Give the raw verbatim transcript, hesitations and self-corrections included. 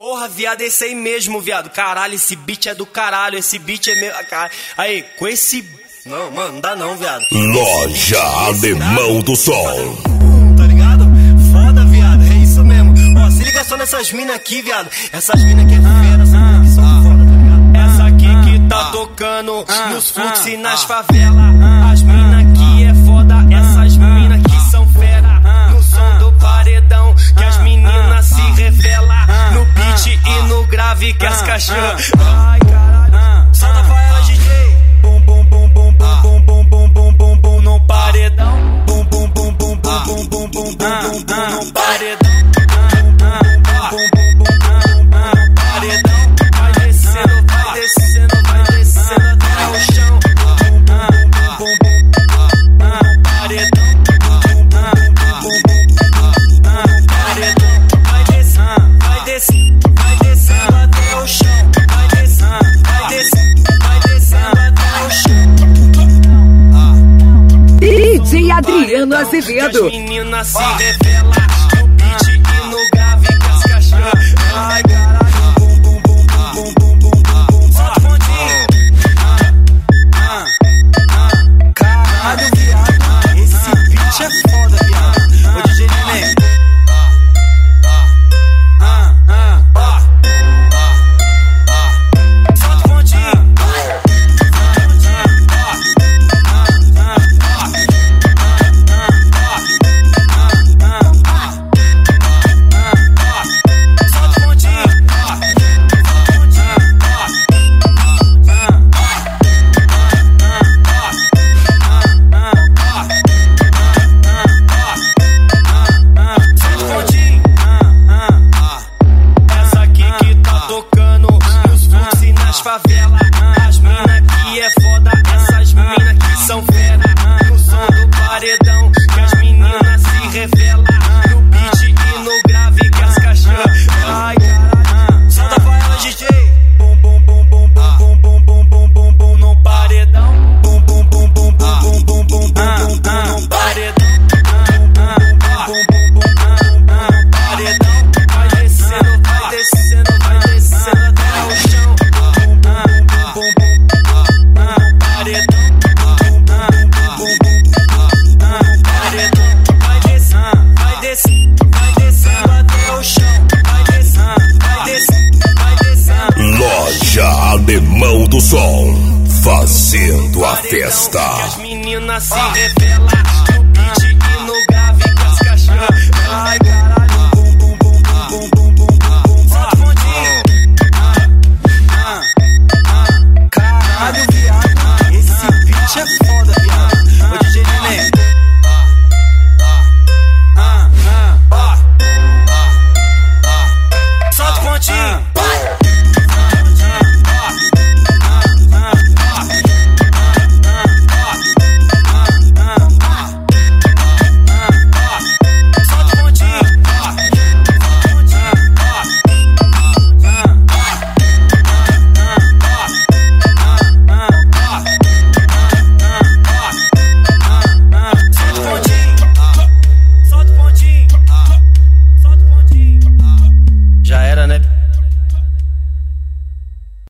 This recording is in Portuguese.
Porra, viado, esse aí mesmo, viado. Caralho, esse beat é do caralho. Esse beat é meu. Aí, com esse. Não, mano, não dá não, viado. Loja Alemão do Som. Tá ligado? Foda, viado. É isso mesmo. Ó, se liga só nessas minas aqui, viado. Essas minas aqui é fera, essas minas aqui são foda, tá ligado? Essa aqui que tá tocando nos fluxos e nas favelas. As minas aqui é foda. Essas minas aqui são fera. No som do paredão que as meninas se revelam. No beat e no grave que as cachorras. Ai, caralho. Solta pra ela, D J. Bum, bum, bum, bum, bum, bum, bum, bum, bum, bum, no paredão. Bum, bum, bum, bum, bum, bum, bum, bum, bum, bum, no paredão. Bum, bum, bum, bum, bum, no paredão. Vai descendo, vai descendo, vai descendo até o chão. Bum, bum, bum, bum, bum, no paredão. Bum, bum, bum, bum, no paredão. Vai descendo, vai descendo, vai descendo até o chão. Vai descendo, vai descendo, vai descendo até o chão. D J Adriano Azevedo. As meninas se revelam no beat e no grave que as cachorras. Ai, caralho. Bum, bum, bum, bum, bum, bum, bum, bum. Solta o pontinho. Caralho, viado. Esse beat é foda, viado. Ô, D J Neném. Solta o pontinho. Favela, as mina que é foda, essas mina que são fera. No som do paredão que as meninas se revelam. No beat e no grave que as cachorras. Ai, caralho. Solta pra ela, D J. Bum, bum, bum, bum, bum, bum, bum, bum, bum, bum, no paredão. Bum, bum, bum, bum, bum, bum, bum, bum, bum, bum, no paredão. Bum, bum, bum, bum, bum, bum, no paredão. Vai descendo, vai descendo, vai descendo até o chão. Loja Alemão do Som, fazendo a festa. As meninas se revelam.